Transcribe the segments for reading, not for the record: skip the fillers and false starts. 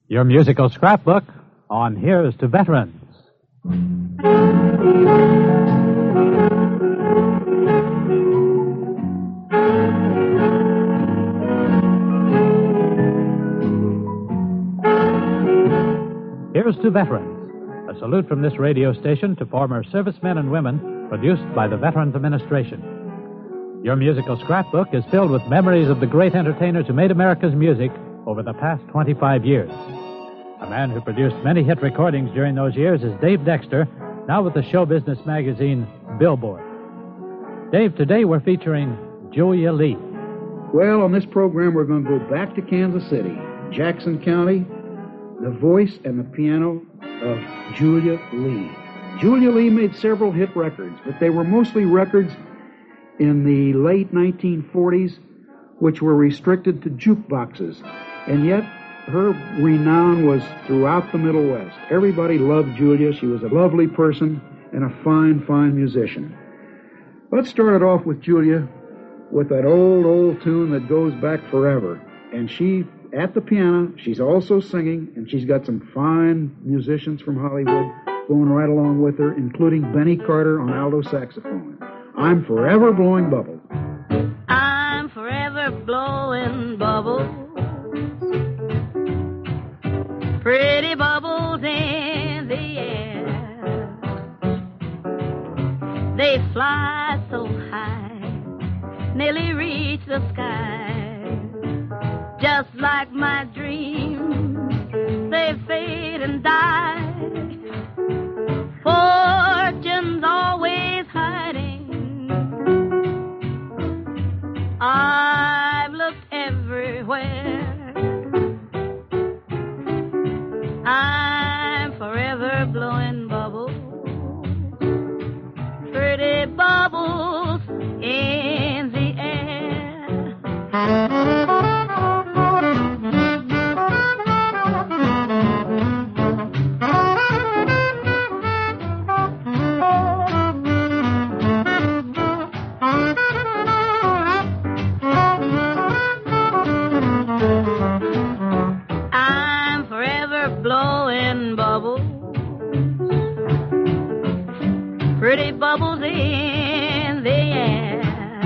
Your musical scrapbook on Here's to Veterans. Here's to Veterans, a salute from this radio station to former servicemen and women, produced by the Veterans Administration. Your musical scrapbook is filled with memories of the great entertainers who made America's music over the past 25 years. A man who produced many hit recordings during those years is Dave Dexter, now with the show business magazine Billboard. Dave, today we're featuring Julia Lee. Well, on this program we're going to go back to Kansas City, Jackson County, the voice and the piano of Julia Lee. Julia Lee made several hit records, but they were mostly records in the late 1940s, which were restricted to jukeboxes. And yet, her renown was throughout the Middle West. Everybody loved Julia. She was a lovely person and a fine, fine musician. Let's start it off with Julia with that old tune that goes back forever. And she, at the piano, she's also singing, and she's got some fine musicians from Hollywood going right along with her, including Benny Carter on alto saxophone. I'm Forever Blowing Bubbles. I'm forever blowing bubbles. Pretty bubbles in the air. They fly so high, nearly reach the sky. Just like my dreams, they fade and die. Fortune's always hiding. I've looked everywhere. I'm forever blowing bubbles, pretty bubbles in the air. Pretty bubbles in the air.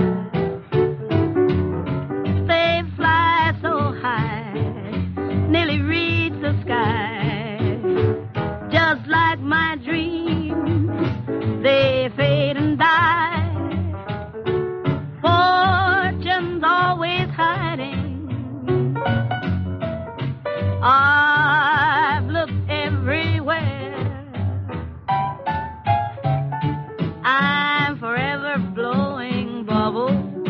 They fly so high, nearly reach the sky. Just like my dreams, they fade and die. Fortune's always hiding. I've looked everywhere. I'm forever blowing bubbles,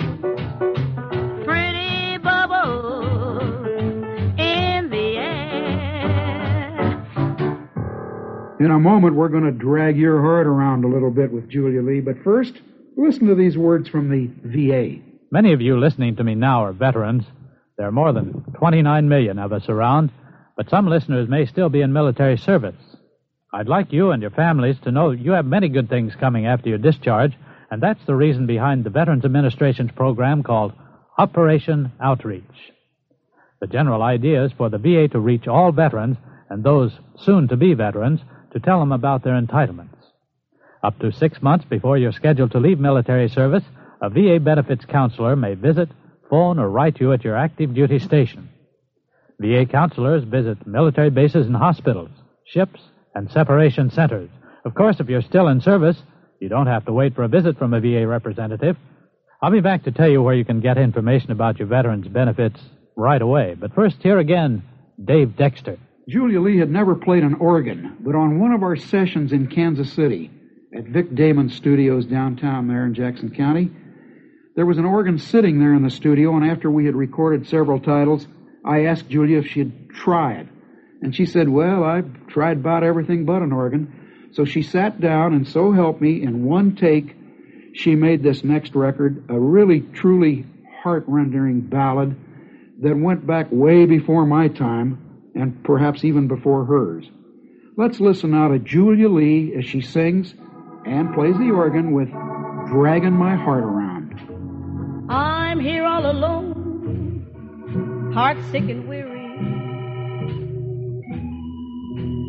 pretty bubbles in the air. In a moment, we're going to drag your heart around a little bit with Julia Lee, but first, listen to these words from the VA. Many of you listening to me now are veterans. There are more than 29 million of us around, but some listeners may still be in military service. I'd like you and your families to know you have many good things coming after your discharge, and that's the reason behind the Veterans Administration's program called Operation Outreach. The general idea is for the VA to reach all veterans and those soon-to-be veterans to tell them about their entitlements. Up to 6 months before you're scheduled to leave military service, a VA benefits counselor may visit, phone, or write you at your active duty station. VA counselors visit military bases and hospitals, ships, and separation centers. Of course, if you're still in service, you don't have to wait for a visit from a VA representative. I'll be back to tell you where you can get information about your veterans' benefits right away. But first, here again, Dave Dexter. Julia Lee had never played an organ, but on one of our sessions in Kansas City at Vic Damon Studios downtown there in Jackson County, there was an organ sitting there in the studio, and after we had recorded several titles, I asked Julia if she'd try it. And she said, well, I've tried about everything but an organ. So she sat down, and so help me, in one take, she made this next record, a really, truly heart-rending ballad that went back way before my time, and perhaps even before hers. Let's listen now to Julia Lee as she sings and plays the organ with Dragging My Heart Around. I'm here all alone, heart sick and weary,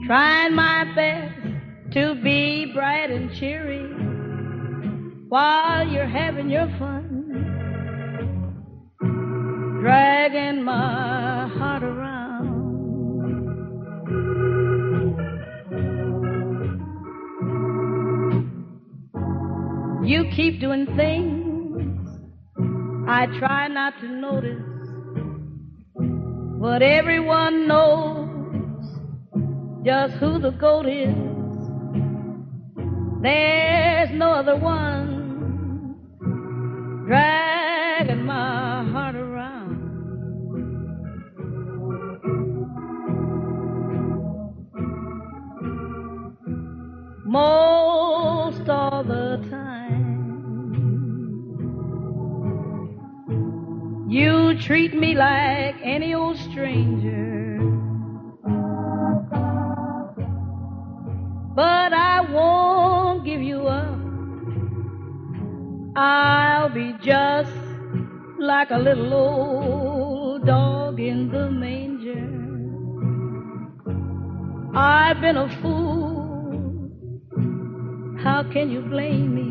trying my best to be bright and cheery while you're having your fun, dragging my heart around. You keep doing things I try not to notice, but everyone knows just who the goat is. There's no other one dragging my heart around. Most all the time, you treat me like any old stranger. But I won't give you up. I'll be just like a little old dog in the manger. I've been a fool. How can you blame me?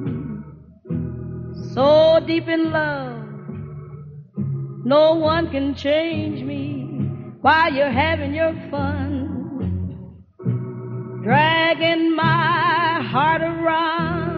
So deep in love, no one can change me while you're having your fun, dragging my heart around.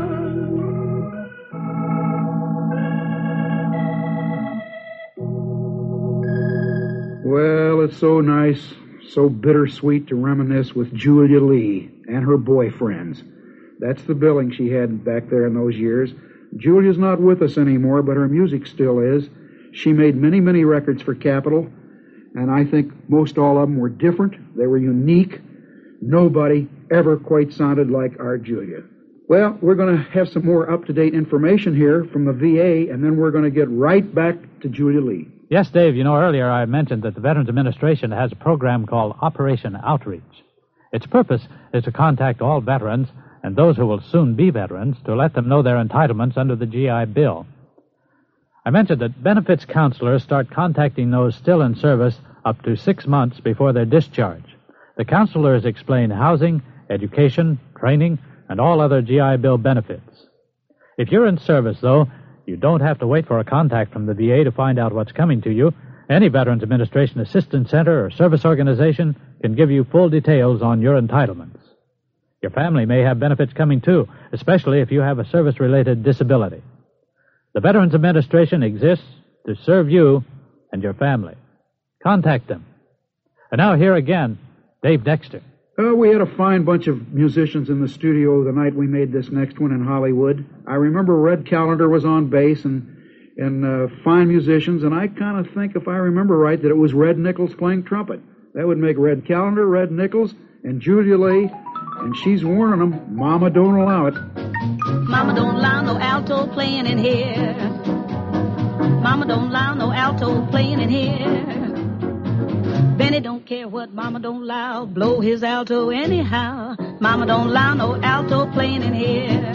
Well, it's so nice, so bittersweet to reminisce with Julia Lee and her boyfriends. That's the billing she had back there in those years. Julia's not with us anymore, but her music still is. She made many, many records for Capitol, and I think most all of them were different. They were unique. Nobody ever quite sounded like our Julia. Well, we're going to have some more up-to-date information here from the VA, and then we're going to get right back to Julia Lee. Yes, Dave, you know, earlier I mentioned that the Veterans Administration has a program called Operation Outreach. Its purpose is to contact all veterans and those who will soon be veterans to let them know their entitlements under the GI Bill. I mentioned that benefits counselors start contacting those still in service up to 6 months before their discharge. The counselors explain housing, education, training, and all other GI Bill benefits. If you're in service, though, you don't have to wait for a contact from the VA to find out what's coming to you. Any Veterans Administration Assistance Center or service organization can give you full details on your entitlements. Your family may have benefits coming, too, especially if you have a service-related disability. The Veterans Administration exists to serve you and your family. Contact them. And now here again, Dave Dexter. We had a fine bunch of musicians in the studio the night we made this next one in Hollywood. I remember Red Callender was on bass and fine musicians, and I kind of think, if I remember right, that it was Red Nichols playing trumpet. That would make Red Callender, Red Nichols, and Julia Lee, and she's warning them, Mama don't allow it. Mama don't allow no alto playing in here. Mama don't allow no alto playing in here. Benny don't care what Mama don't allow, blow his alto anyhow. Mama don't allow no alto playing in here.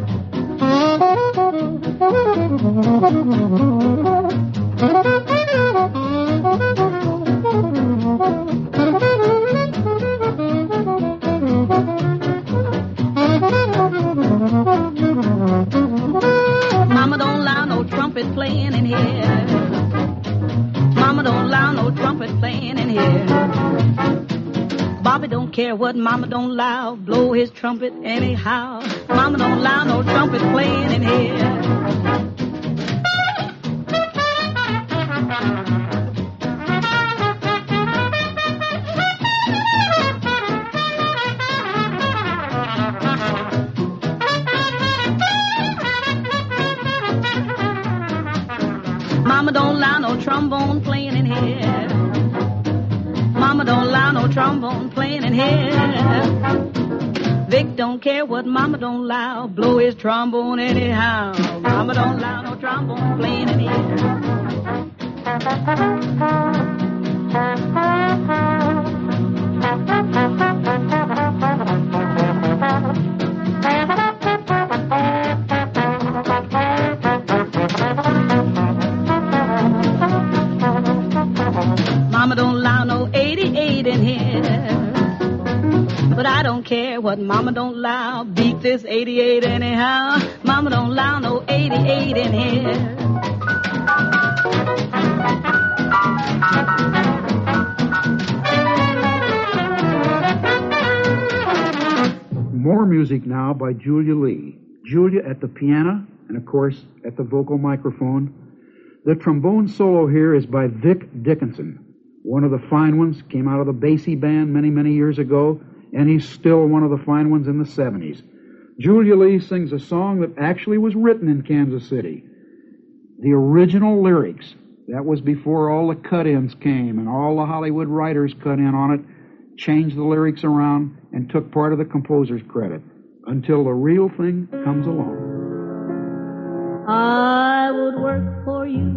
Mama don't allow no trumpet playing in here. Mama don't allow no trumpet playing in here. Bobby don't care what Mama don't allow, blow his trumpet anyhow. Mama don't allow no trumpet playing in here. Mama don't allow no trombone playing in here. Mama don't allow no trombone playing in here. Vic don't care what Mama don't allow, blow his trombone anyhow. Mama don't allow no trombone playing in here. Mama don't allow no 88 in here. don't care what Mama don't allow. Beat this 88 anyhow. Mama don't allow no 88 in here. More music now by Julia Lee. Julia at the piano and, of course, at the vocal microphone. The trombone solo here is by Vic Dickinson, one of the fine ones, came out of the Basie Band many, many years ago, and he's still one of the fine ones in the 70s. Julia Lee sings a song that actually was written in Kansas City. The original lyrics, that was before all the cut-ins came and all the Hollywood writers cut in on it, changed the lyrics around, and took part of the composer's credit until the real thing comes along. I would work for you,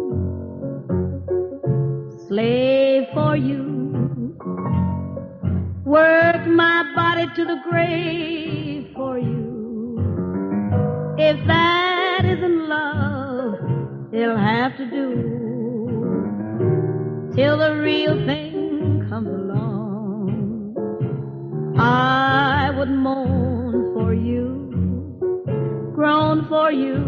slave for you, work my body to the grave for you. If that isn't love, it'll have to do till the real thing comes along. I would moan for you, groan for you,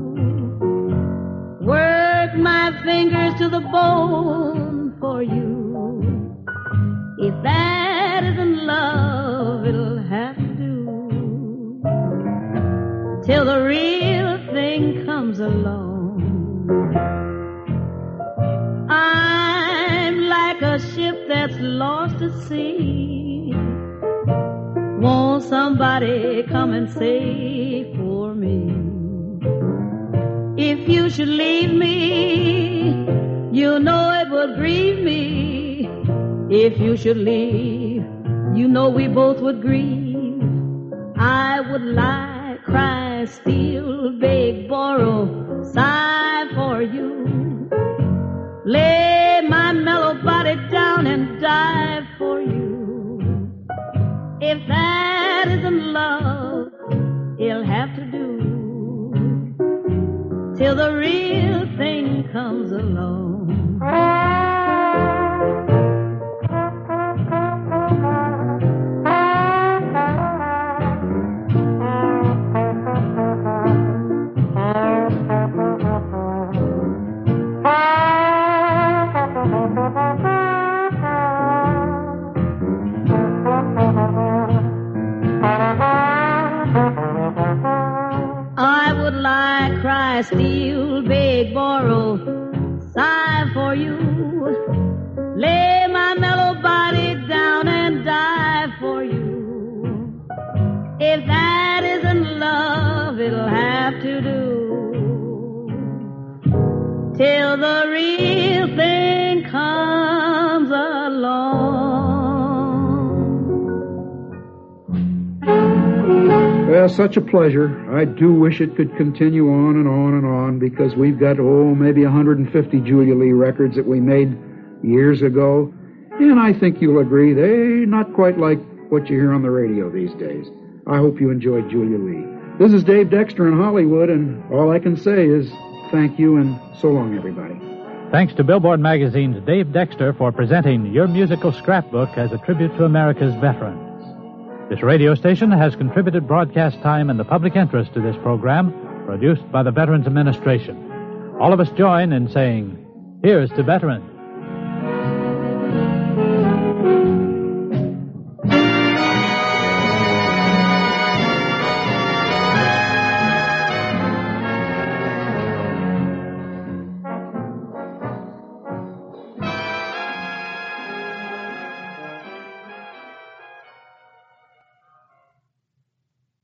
work my fingers to the bone for you. If that isn't love, it'll have to do till the real thing comes along. I'm like a ship that's lost at sea. Won't somebody come and save for me? If you should leave me, you know it would grieve me. If you should leave, you know we both would grieve. I would lie, cry, steal, beg, borrow, sigh for you. Lay my mellow body down and die for you. If that isn't love, it'll have to do till the real thing comes along. Steal, beg, borrow, sigh for you. Lay my mellow body down and die for you. If that isn't love, it'll have to do till the real thing comes along. Well, such a pleasure. I do wish it could continue on and on and on, because we've got, maybe 150 Julia Lee records that we made years ago. And I think you'll agree they're not quite like what you hear on the radio these days. I hope you enjoyed Julia Lee. This is Dave Dexter in Hollywood, and all I can say is thank you and so long, everybody. Thanks to Billboard Magazine's Dave Dexter for presenting Your Musical Scrapbook as a tribute to America's veterans. This radio station has contributed broadcast time in the public interest to this program, produced by the Veterans Administration. All of us join in saying, here's to veterans.